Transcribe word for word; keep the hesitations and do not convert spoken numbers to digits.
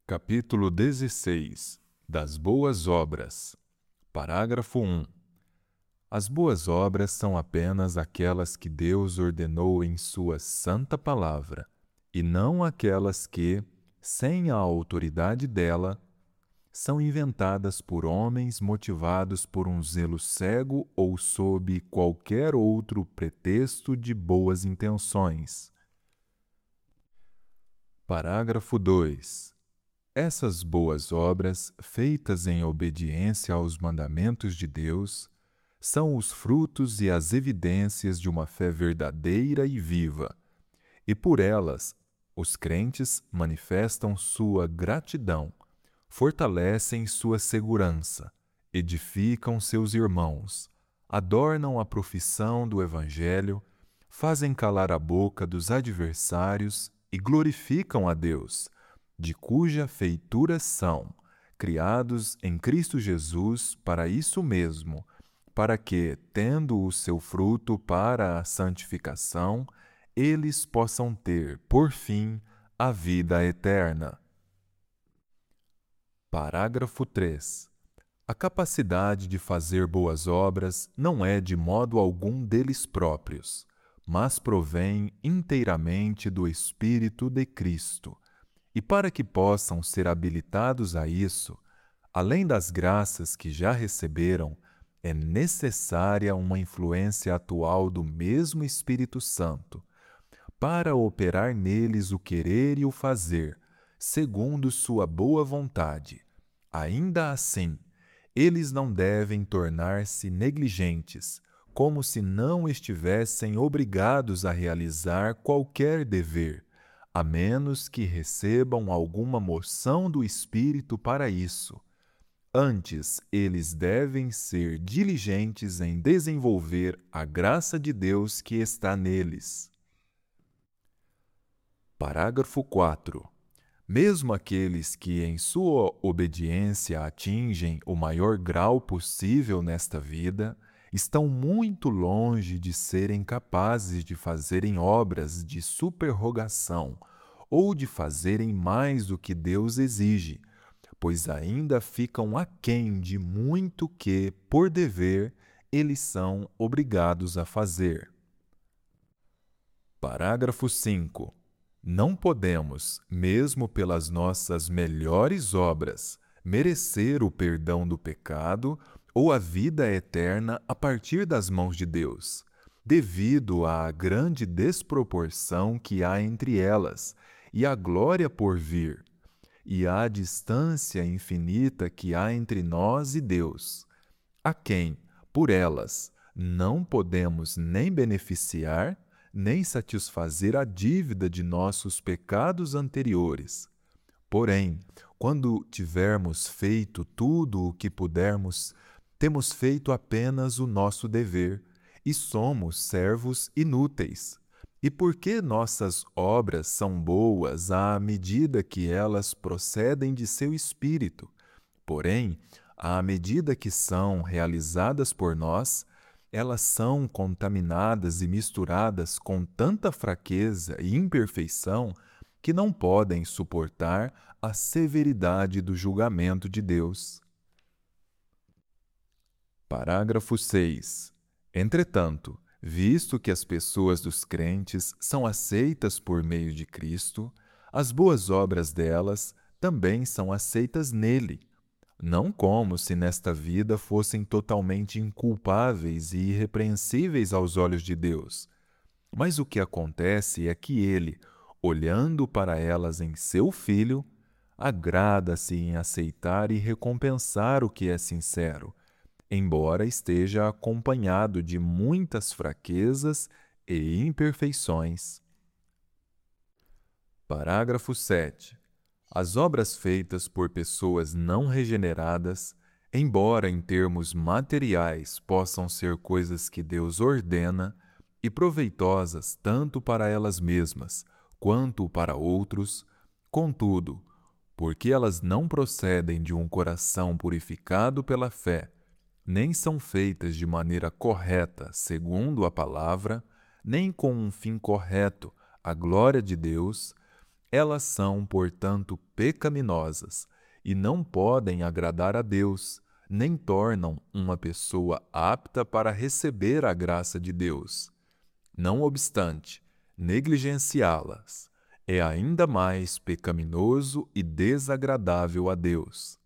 Capítulo dezesseis das Boas Obras. Parágrafo um. As boas obras são apenas aquelas que Deus ordenou em sua santa palavra, e não aquelas que, sem a autoridade dela, são inventadas por homens motivados por um zelo cego ou sob qualquer outro pretexto de boas intenções. Parágrafo dois. Essas boas obras, feitas em obediência aos mandamentos de Deus, são os frutos e as evidências de uma fé verdadeira e viva, e por elas os crentes manifestam sua gratidão, fortalecem sua segurança, edificam seus irmãos, adornam a profissão do Evangelho, fazem calar a boca dos adversários e glorificam a Deus, de cuja feitura são, criados em Cristo Jesus para isso mesmo, para que, tendo o seu fruto para a santificação, eles possam ter, por fim, a vida eterna. Parágrafo três. A capacidade de fazer boas obras não é de modo algum deles próprios, mas provém inteiramente do Espírito de Cristo. E para que possam ser habilitados a isso, além das graças que já receberam, é necessária uma influência atual do mesmo Espírito Santo, para operar neles o querer e o fazer, segundo sua boa vontade. Ainda assim, eles não devem tornar-se negligentes, como se não estivessem obrigados a realizar qualquer dever, a menos que recebam alguma moção do Espírito para isso. Antes, eles devem ser diligentes em desenvolver a graça de Deus que está neles. Parágrafo quatro. Mesmo aqueles que em sua obediência atingem o maior grau possível nesta vida, estão muito longe de serem capazes de fazerem obras de superrogação ou de fazerem mais do que Deus exige, pois ainda ficam aquém de muito que, por dever, eles são obrigados a fazer. Parágrafo cinco. Não podemos, mesmo pelas nossas melhores obras, merecer o perdão do pecado ou a vida eterna a partir das mãos de Deus, devido à grande desproporção que há entre elas e a glória por vir, e à distância infinita que há entre nós e Deus, a quem, por elas, não podemos nem beneficiar, nem satisfazer a dívida de nossos pecados anteriores. Porém, quando tivermos feito tudo o que pudermos, temos feito apenas o nosso dever, e somos servos inúteis. E porque nossas obras são boas à medida que elas procedem de seu Espírito, porém, à medida que são realizadas por nós, elas são contaminadas e misturadas com tanta fraqueza e imperfeição que não podem suportar a severidade do julgamento de Deus. Parágrafo seis. Entretanto, visto que as pessoas dos crentes são aceitas por meio de Cristo, as boas obras delas também são aceitas nele, não como se nesta vida fossem totalmente inculpáveis e irrepreensíveis aos olhos de Deus. Mas o que acontece é que ele, olhando para elas em seu Filho, agrada-se em aceitar e recompensar o que é sincero, embora esteja acompanhado de muitas fraquezas e imperfeições. Parágrafo sete. As obras feitas por pessoas não regeneradas, embora em termos materiais possam ser coisas que Deus ordena e proveitosas tanto para elas mesmas quanto para outros, contudo, porque elas não procedem de um coração purificado pela fé, nem são feitas de maneira correta, segundo a palavra, nem com um fim correto, a glória de Deus, Elas são, portanto, pecaminosas e não podem agradar a Deus, nem tornam uma pessoa apta para receber a graça de Deus. Não obstante, negligenciá-las é ainda mais pecaminoso e desagradável a Deus.